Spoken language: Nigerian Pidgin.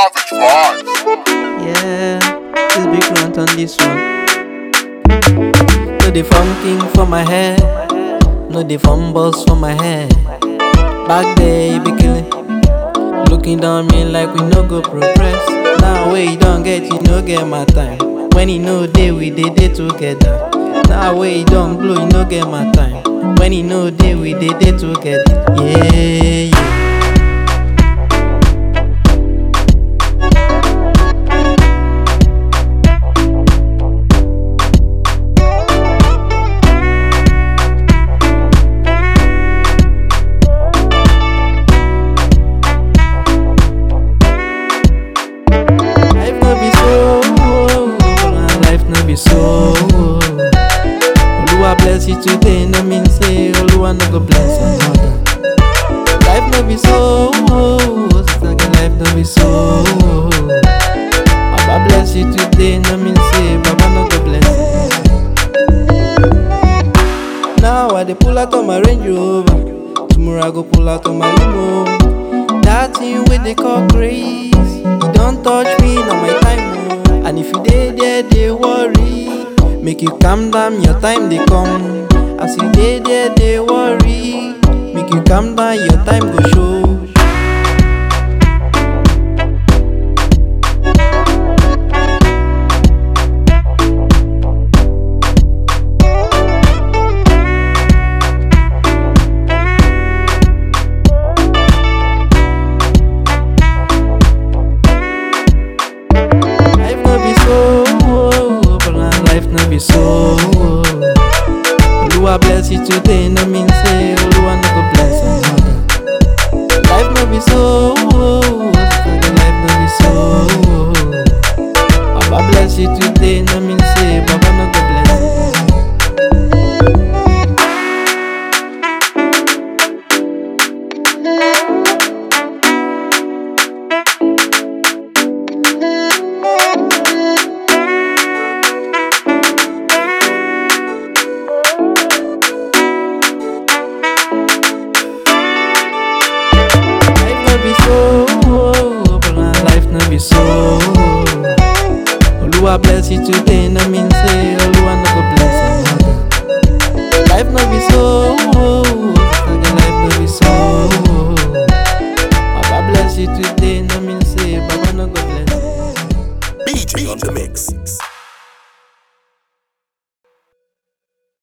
Savage vibes. Yeah, this big rant on this one. No the fun king for my head, no the fun boss for my head. Back there you be killing, looking down me like we no go progress. Now where you don't get, you no get my time. When you know day we dey together. Now where you don't blow, you no get my time. When you know day we dey together. Yeah, yeah. So Oluwa bless you today, no mean say Oluwa no go bless another. Life no be so, life no be so. Baba bless you today, no mean say Baba no go bless you. Now I dey pull out on my Range Rover, tomorrow I go pull out on my limo. That thing wey they call grace, you don't touch me, now my time. And if you dey there, they worry. Make you calm down, your time they come. As you dey there, they worry. Make you calm down, your time go show. Life no be so. Oluwa bless you today, no mean say Oluwa no go bless another. Life no be so, life no be so. Baba bless you today, no mean say Baba no go bless you. Life no be so. Oluwa bless you today, no mean